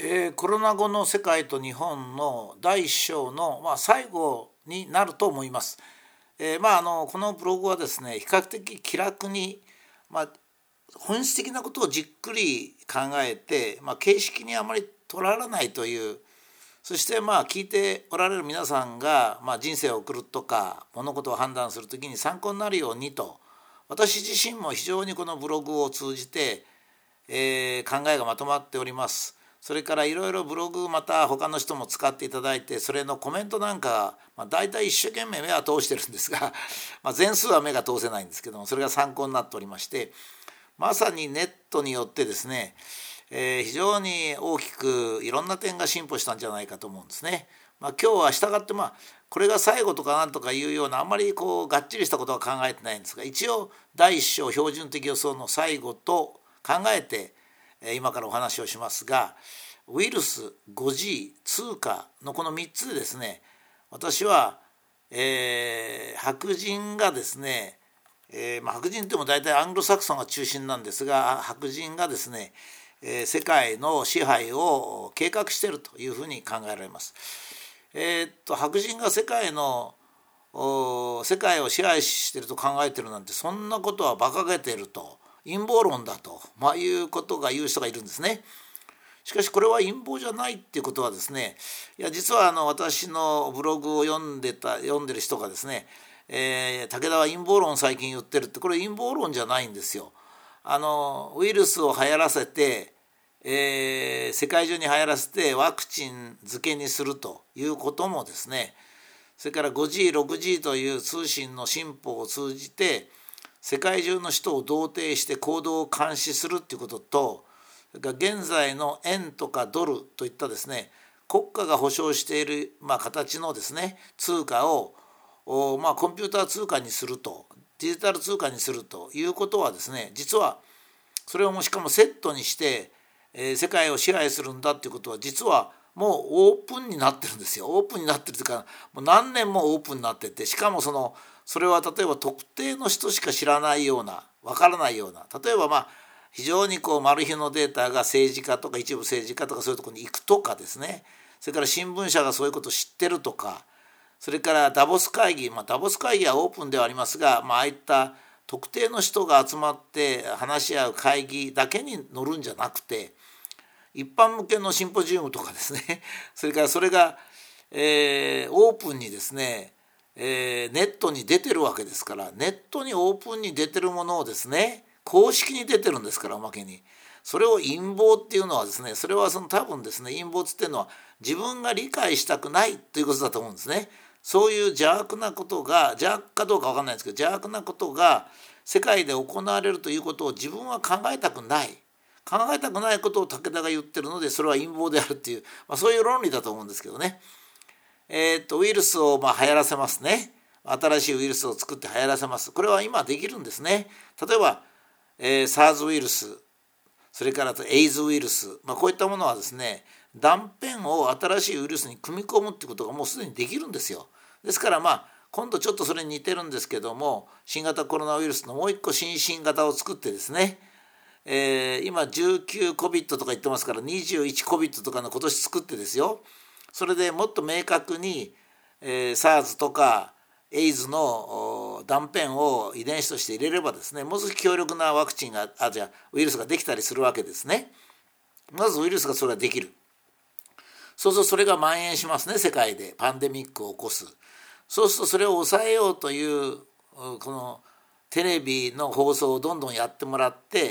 コロナ後の世界と日本の第一章の、最後になると思います。このブログはですね、比較的気楽に、本質的なことをじっくり考えて、形式にあまりとらわらないという、そして聞いておられる皆さんが、人生を送るとか物事を判断するときに参考になるようにと、私自身も非常にこのブログを通じて、考えがまとまっております。それからいろいろブログまた他の人も使っていただいて、それのコメントなんか、だいたい一生懸命目は通してるんですが全数は目が通せないんですけども、それが参考になっておりまして、まさにネットによってですね、非常に大きくいろんな点が進歩したんじゃないかと思うんですね。今日は従ってこれが最後とかなんとかいうようなあんまりがっちりしたことは考えてないんですが、一応第一章標準的予想の最後と考えて今からお話をしますが、ウイルス、5G、通貨のこの3つでですね、私は、白人がですね、白人というのも大体アングロサクソンが中心なんですが、白人がですね、世界の支配を計画しているというふうに考えられます。白人が世界を支配していると考えているなんて、そんなことは馬鹿げていると、陰謀論だと、いうことが言う人がいるんですね。しかしこれは陰謀じゃないっていうことはですね、実は私のブログを読んでる人がですね、武田は陰謀論最近言ってるって、これ陰謀論じゃないんですよ。ウイルスを流行らせて、世界中に流行らせてワクチン漬けにするということもですね、それから 5G、6G という通信の進歩を通じて世界中の人を同定して行動を監視するということと、それから現在の円とかドルといったですね、国家が保証している、形のですね通貨をコンピューター通貨にすると、デジタル通貨にするということはですね、実はそれをしかもセットにして、世界を支配するんだということは、実はもうオープンになってるんですよ。オープンになってるというか、もう何年もオープンになってて、しかもそれは例えば特定の人しか知らないような、わからないような、例えば非常にマル秘のデータが政治家とか一部政治家とかそういうところに行くとかですね、それから新聞社がそういうことを知ってるとか、それからダボス会議、ダボス会議はオープンではありますが、ああいった特定の人が集まって話し合う会議だけに乗るんじゃなくて、一般向けのシンポジウムとかですね、それからそれが、オープンにですね、ネットに出てるわけですから、ネットにオープンに出てるものをですね、公式に出てるんですから、おまけにそれを陰謀っていうのはですね、それは多分ですね、陰謀っていうのは自分が理解したくないということだと思うんですね。そういう邪悪なことが、邪悪かどうか分かんないですけど、邪悪なことが世界で行われるということを自分は考えたくないことを武田が言ってるので、それは陰謀であるっていう、そういう論理だと思うんですけどね。ウイルスを流行らせますね。新しいウイルスを作って流行らせます。これは今できるんですね。例えば、SARS ウイルス、それからエイズウイルス、こういったものはですね、断片を新しいウイルスに組み込むっていうことがもうすでにできるんですよ。ですから今度ちょっとそれに似てるんですけども、新型コロナウイルスのもう一個新型を作ってですね、今 19COVID とか言ってますから 21COVID とかの今年作ってですよ、それでもっと明確に、SARS とかエイズの断片を遺伝子として入れればですね、もう少し強力なワクチンがウイルスができたりするわけですね。まずウイルスがそれができる。そうするとそれが蔓延しますね、世界でパンデミックを起こす。そうするとそれを抑えようというこのテレビの放送をどんどんやってもらって、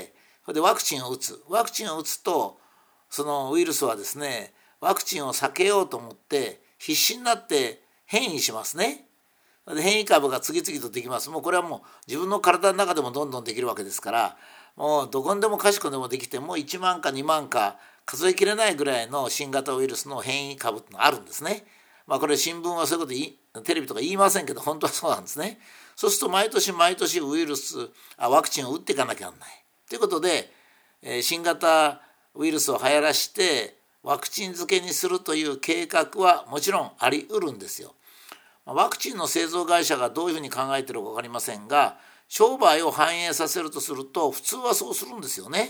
それでワクチンを打つと、そのウイルスはですね、ワクチンを避けようと思って必死になって変異しますね。で変異株が次々とできます。もうこれはもう自分の体の中でもどんどんできるわけですから、もうどこにでもかしこでもできて、もう1万か2万か数えきれないぐらいの新型ウイルスの変異株ってのがあるんですね。これ新聞はそういうことテレビとか言いませんけど、本当はそうなんですね。そうすると毎年ワクチンを打っていかなきゃならないということで、新型ウイルスを流行らしてワクチン漬けにするという計画はもちろんあり得るんですよ。ワクチンの製造会社がどういうふうに考えているか分かりませんが、商売を反映させるとすると普通はそうするんですよね。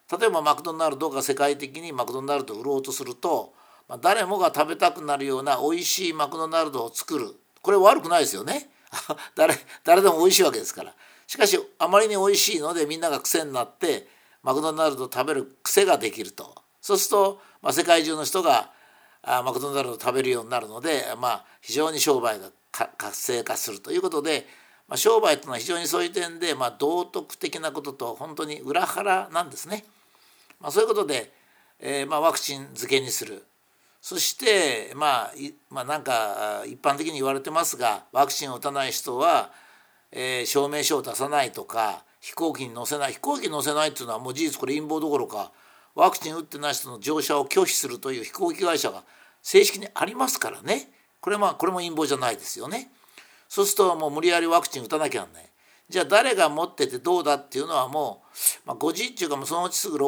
例えばマクドナルドが世界的にマクドナルドを売ろうとすると、誰もが食べたくなるような美味しいマクドナルドを作る、これ悪くないですよね誰でも美味しいわけですから。しかしあまりに美味しいのでみんなが癖になってマクドナルドを食べる癖ができると。そうすると、世界中の人がマクドナルドを食べるようになるので、非常に商売が活性化するということで、商売というのは非常にそういう点で、道徳的なことと本当に裏腹なんですね。そういうことで、ワクチン漬けにする。そしてなんか一般的に言われてますが、ワクチンを打たない人は、証明書を出さないとか、飛行機に乗せないっていうのはもう事実これ陰謀どころか、ワクチン打ってない人の乗車を拒否するという飛行機会社が正式にありますからね。これも陰謀じゃないですよね。そうするともう無理やりワクチン打たなきゃなんない。じゃあ誰が持っててどうだっていうのはもう、5G っていうかそのうちすぐ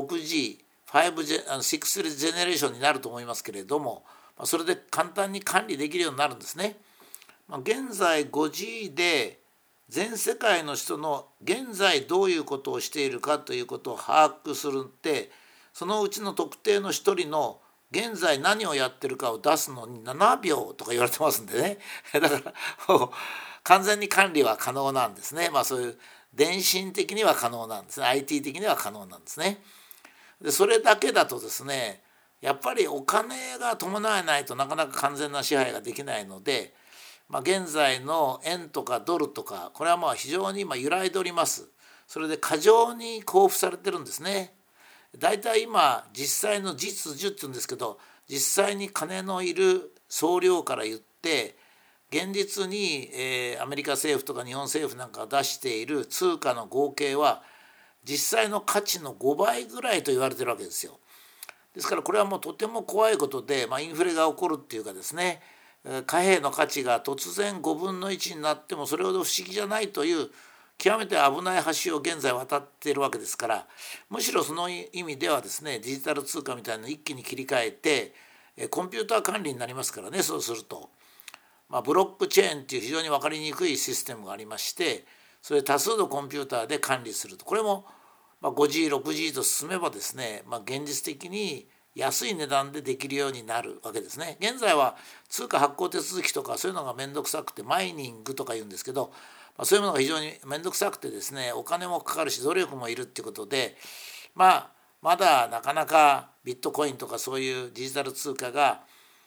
6G、6G ジェネレーションになると思いますけれども、それで簡単に管理できるようになるんですね。現在 5G で全世界の人の現在どういうことをしているかということを把握するって、そのうちの特定の一人の現在何をやってるかを出すのに7秒とか言われてますんでねだからもう完全に管理は可能なんですね。そういう電信的には可能なんですね。 IT 的には可能なんですね。でそれだけだとですね、やっぱりお金が伴わないとなかなか完全な支配ができないので、現在の円とかドルとか、これは非常に今揺らいでおります。それで過剰に交付されてるんですね。だいたい今実際の実需って言うんですけど、実際に金のいる総量から言って現実に、アメリカ政府とか日本政府なんかが出している通貨の合計は実際の価値の5倍ぐらいと言われてるわけですよ。ですからこれはもうとても怖いことで、インフレが起こるっていうかですね、貨幣の価値が突然5分の1になってもそれほど不思議じゃないという極めて危ない橋を現在渡っているわけですから、むしろその意味ではですね、デジタル通貨みたいなのを一気に切り替えてコンピューター管理になりますからね。そうすると、ブロックチェーンっていう非常に分かりにくいシステムがありまして、それ多数のコンピューターで管理すると。これも5G、6G と進めばですね、現実的に安い値段でできるようになるわけですね。現在は通貨発行手続きとかそういうのが面倒くさくてマイニングとか言うんですけど、そういうものが非常に面倒くさくてですね、お金もかかるし努力もいるっていうことで、まだなかなかビットコインとかそういうデジタル通貨が、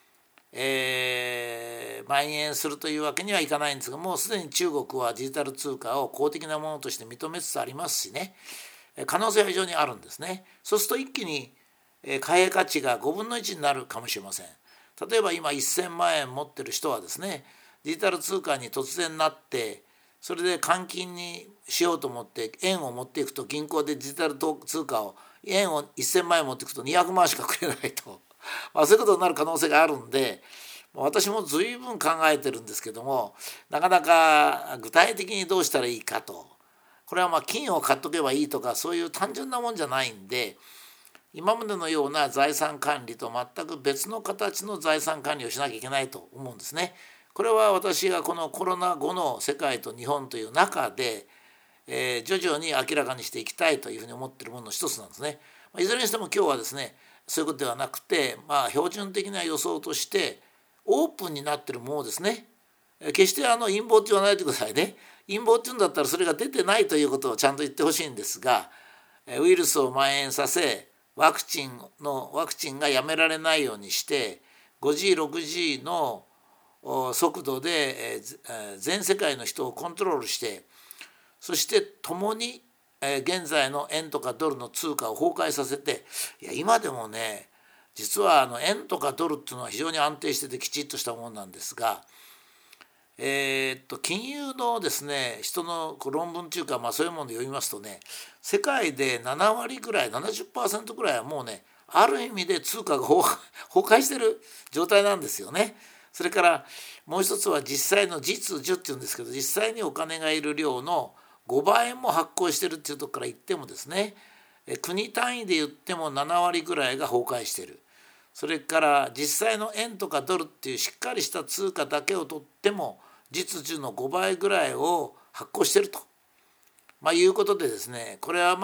蔓延するというわけにはいかないんですが、もうすでに中国はデジタル通貨を公的なものとして認めつつありますしね、可能性は非常にあるんですね。そうすると一気に貨幣価値が5分の1になるかもしれません。例えば今1000万円持ってる人はですね、デジタル通貨に突然なって、それで換金にしようと思って円を持っていくと、銀行でデジタル通貨を円を1000万円持っていくと200万しかくれないとそういうことになる可能性があるんで、私も随分考えてるんですけども、なかなか具体的にどうしたらいいかと。これは金を買っとけばいいとかそういう単純なもんじゃないんで、今までのような財産管理と全く別の形の財産管理をしなきゃいけないと思うんですね。これは私がこのコロナ後の世界と日本という中で、徐々に明らかにしていきたいというふうに思っているものの一つなんですね。いずれにしても今日はですね、そういうことではなくて、標準的な予想としてオープンになっているものですね。決して陰謀って言わないでくださいね。陰謀って言うんだったらそれが出てないということをちゃんと言ってほしいんですが、ウイルスを蔓延させワクチンがやめられないようにして 5G、6G の速度で全世界の人をコントロールして、そして共に現在の円とかドルの通貨を崩壊させて、今でもね、実は円とかドルっていうのは非常に安定しててきちっとしたものなんですが、金融のですね、人の論文というか、そういうもので読みますとね、世界で7割ぐらい 70% ぐらいはもうね、ある意味で通貨が崩壊してる状態なんですよね。それからもう一つは実際の実需っていうんですけど、実際にお金がいる量の5倍も発行してるっていうところから言ってもですね、国単位で言っても7割ぐらいが崩壊してる。それから実際の円とかドルっていうしっかりした通貨だけをとっても実需の5倍ぐらいを発行してると、いうことでですね、これは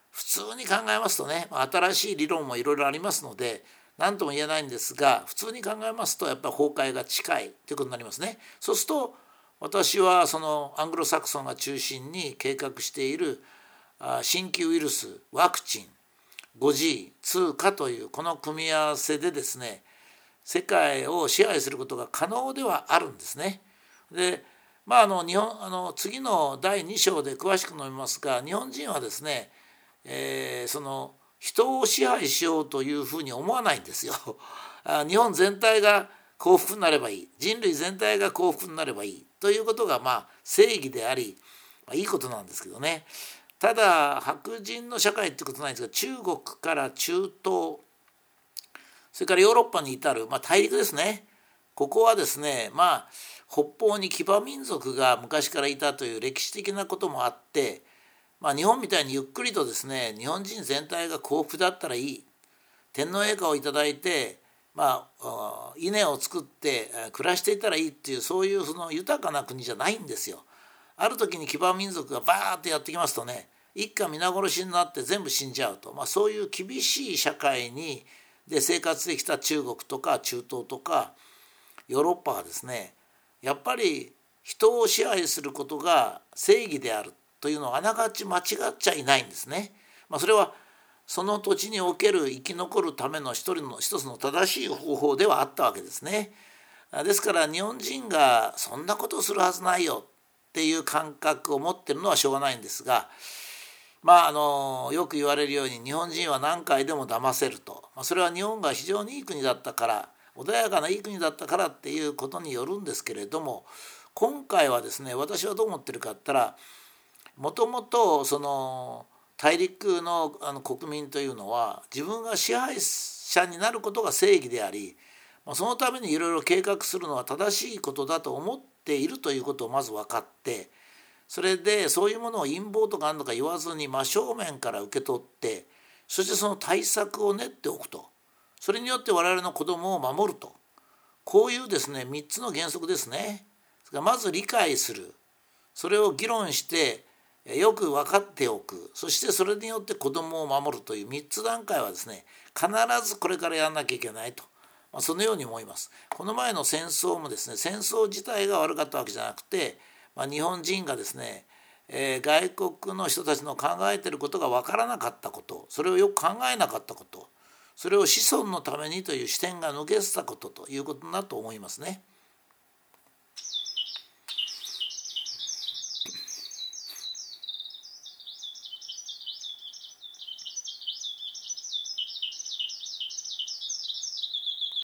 普通に考えますとね、新しい理論もいろいろありますので何とも言えないんですが、普通に考えますとやっぱり崩壊が近いということになりますね。そうすると私はそのアングロサクソンが中心に計画している新規ウイルス、ワクチン、5G、通貨というこの組み合わせでですね、世界を支配することが可能ではあるんですね。で、日本次の第2章で詳しく述べますが、日本人はですね、その人を支配しようというふうに思わないんですよ。日本全体が幸福になればいい、人類全体が幸福になればいいということが正義であり、いいことなんですけどね。ただ白人の社会ってことないんですが、中国から中東、それからヨーロッパに至る、大陸ですね。ここはですね、北方に騎馬民族が昔からいたという歴史的なこともあって、日本みたいにゆっくりとですね、日本人全体が幸福だったらいい、天皇陛下をいただいて、稲を作って暮らしていたらいいっていう、そういうその豊かな国じゃないんですよ。ある時に騎馬民族がバーッとやってきますとね、一家皆殺しになって全部死んじゃうと、そういう厳しい社会で生活できた中国とか中東とかヨーロッパはですね、やっぱり人を支配することが正義であるというのはあながち間違っちゃいないんですね。それはその土地における生き残るための一つの正しい方法ではあったわけですね。ですから日本人がそんなことをするはずないよっていう感覚を持ってるのはしょうがないんですが、よく言われるように日本人は何回でも騙せると、それは日本が非常にいい国だったから、穏やかないい国だったからっていうことによるんですけれども、今回はですね、私はどう思ってるかって言ったら、もともとその大陸の国民というのは自分が支配者になることが正義であり、そのためにいろいろ計画するのは正しいことだと思っているということをまず分かって、それでそういうものを陰謀とかあるのか言わずに真正面から受け取って、そしてその対策を練っておくと、それによって我々の子どもを守ると、こういうですね3つの原則ですね。まず理解する、それを議論してよく分かっておく、そしてそれによって子どもを守るという3つ段階はですね、必ずこれからやらなきゃいけないと、そのように思います。この前の戦争もですね、戦争自体が悪かったわけじゃなくて、日本人がですね、外国の人たちの考えていることが分からなかったこと、それをよく考えなかったこと、それを子孫のためにという視点が抜けてたことということだと思いますね。